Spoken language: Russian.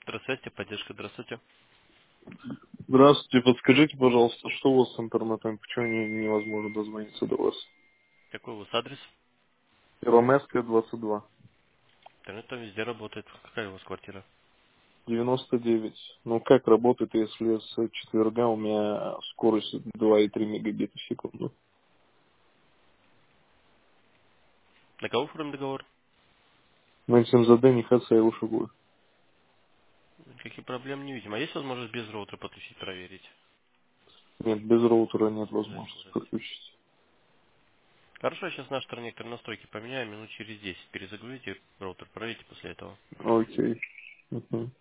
Электросвязь, поддержка, здравствуйте. Здравствуйте, подскажите, пожалуйста, что у вас с интернетом? Почему невозможно дозвониться до вас? Какой у вас адрес? Первомайская, 22, Интернет там везде работает. Какая у вас квартира? 99. Ну, как работает, если с четверга у меня скорость 2,3 мегабита в секунду? На кого оформлен договор? На МЗД не хаса я ушагую. Каких проблем не видим. А есть возможность без роутера подключить, проверить? Нет, без роутера нет За возможности скорость. подключить. Хорошо, сейчас наш некоторые настройки поменяем, минут через 10. Перезагрузите роутер, проверите после этого. Окей. Мгм.